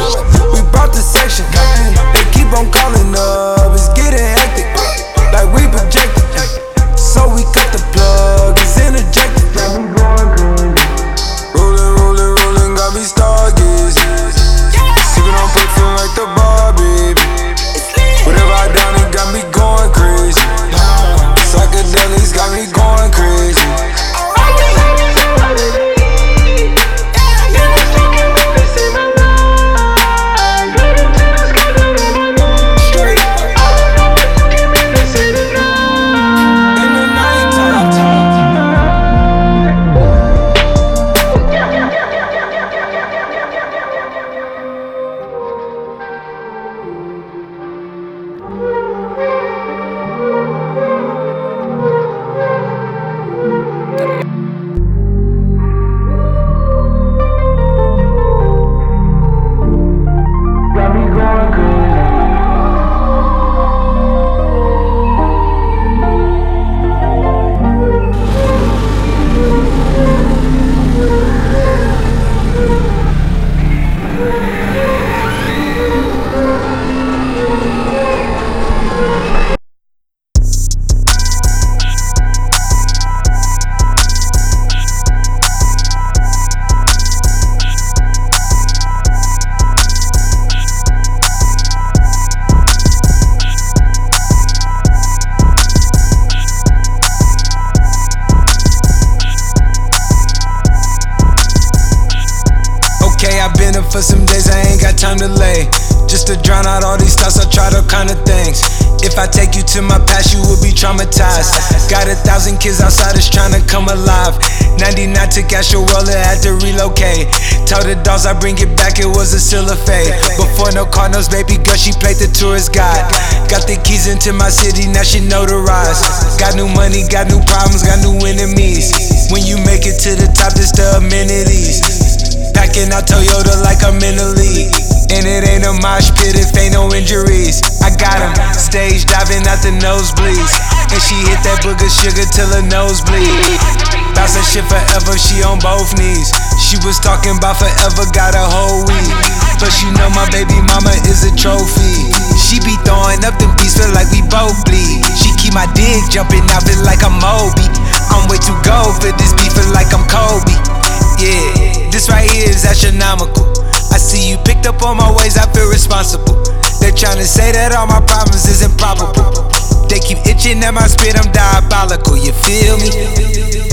We brought the section. They keep on calling up, it's getting hectic. Like we projected. So we cut the plug, it's interjected. Got me going crazy. Rollin', got me stargazing. Sippin' on perk, feelin' like the bar, baby. Whatever I done, it got me going crazy. Psychedelics got me going crazy. Been up for some days, I ain't got time to lay. Just to drown out all these thoughts, I tried all kind of things. If I take you to my past, you will be traumatized. Got 1,000 kids outside that's trying to come alive. 99 took Astro World, had to relocate. Tell the dogs I bring it back, it was a still a fade. Before no car knows, baby girl, she played the tourist guide. Got the keys into my city, now she notarized. Got new money, got new problems, got new enemies. When you make it to the top, it's the amenities. Packing out Toyota like I'm in the league. And it ain't a mosh pit if ain't no injuries. I got him, stage diving out the nosebleeds. And she hit that booger sugar till her nose bleed. Bouncing shit forever, she on both knees. She was talking about forever, got a whole week. Plus you know my baby mama is a trophy. She be throwing up them beats, feel like we both bleed. She keep my dick jumping out, feel like I'm Moby. I'm way too gold for this beat, feel like I'm Kobe. Yeah, this right here is astronomical. I see you picked up on my ways, I feel responsible. They're trying to say that all my problems is improbable. They keep itching at my spit, I'm diabolical, you feel me?